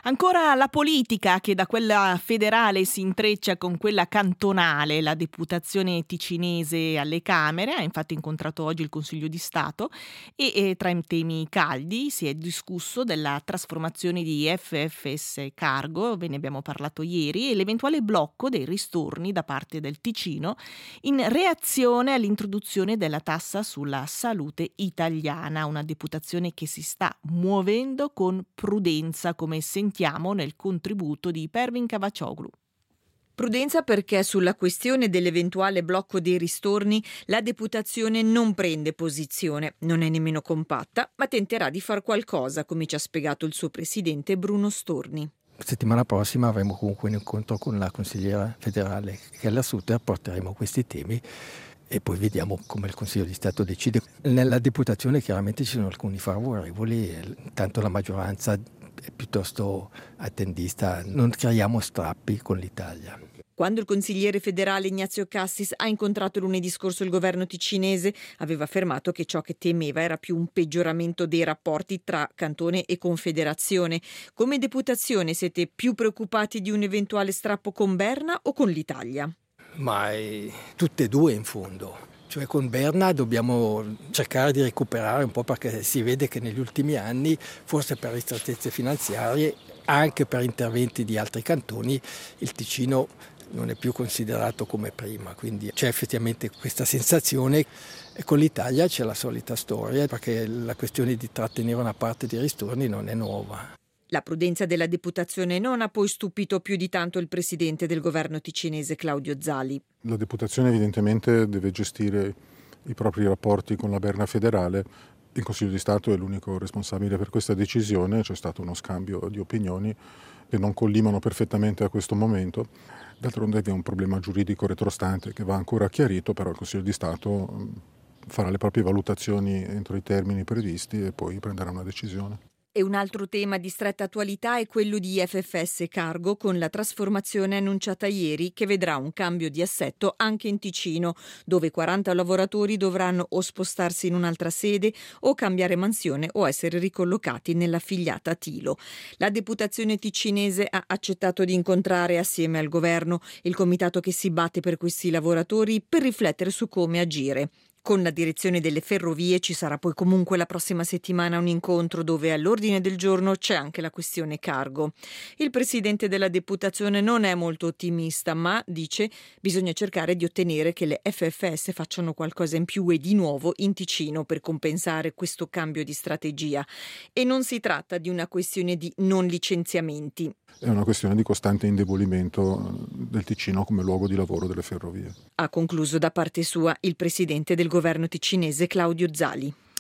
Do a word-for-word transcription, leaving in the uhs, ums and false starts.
Ancora la politica, che da quella federale si intreccia con quella cantonale. La deputazione ticinese alle Camere ha infatti incontrato oggi il Consiglio di Stato e, e tra i temi caldi si è discusso della trasformazione di F F S Cargo, ve ne abbiamo parlato ieri, e l'eventuale blocco dei ristorni da parte del Ticino in reazione all'introduzione della tassa sulla salute italiana, una deputazione che si sta muovendo con prudenza, come sentiamo nel contributo di Pervin Cavaccioglu. Prudenza perché sulla questione dell'eventuale blocco dei ristorni la deputazione non prende posizione, non è nemmeno compatta, ma tenterà di far qualcosa, come ci ha spiegato il suo presidente Bruno Storni. Settimana prossima avremo comunque un incontro con la consigliera federale che alla Suter, porteremo questi temi e poi vediamo come il Consiglio di Stato decide. Nella deputazione chiaramente ci sono alcuni favorevoli, tanto la maggioranza è piuttosto attendista, non creiamo strappi con l'Italia. Quando il consigliere federale Ignazio Cassis ha incontrato lunedì scorso il governo ticinese, aveva affermato che ciò che temeva era più un peggioramento dei rapporti tra cantone e confederazione. Come deputazione siete più preoccupati di un eventuale strappo con Berna o con l'Italia? Ma eh, tutte e due in fondo. Cioè con Berna dobbiamo cercare di recuperare un po', perché si vede che negli ultimi anni, forse per ristrettezze finanziarie, anche per interventi di altri cantoni, il Ticino non è più considerato come prima, quindi c'è effettivamente questa sensazione. E con l'Italia c'è la solita storia, perché la questione di trattenere una parte dei ristorni non è nuova. La prudenza della deputazione non ha poi stupito più di tanto il presidente del governo ticinese Claudio Zali. La deputazione evidentemente deve gestire i propri rapporti con la Berna federale. Il Consiglio di Stato è l'unico responsabile per questa decisione, c'è stato uno scambio di opinioni che non collimano perfettamente a questo momento. D'altronde è un problema giuridico retrostante che va ancora chiarito, però il Consiglio di Stato farà le proprie valutazioni entro i termini previsti e poi prenderà una decisione. E un altro tema di stretta attualità è quello di F F S Cargo, con la trasformazione annunciata ieri che vedrà un cambio di assetto anche in Ticino, dove quaranta lavoratori dovranno o spostarsi in un'altra sede o cambiare mansione o essere ricollocati nell'affiliata Tilo. La deputazione ticinese ha accettato di incontrare assieme al governo il comitato che si batte per questi lavoratori per riflettere su come agire. Con la direzione delle ferrovie ci sarà poi comunque la prossima settimana un incontro dove all'ordine del giorno c'è anche la questione cargo. Il presidente della deputazione non è molto ottimista, ma dice bisogna cercare di ottenere che le F F S facciano qualcosa in più e di nuovo in Ticino per compensare questo cambio di strategia. E non si tratta di una questione di non licenziamenti. È una questione di costante indebolimento del Ticino come luogo di lavoro delle ferrovie. Ha concluso da parte sua il presidente del governo ticinese Claudio Zali.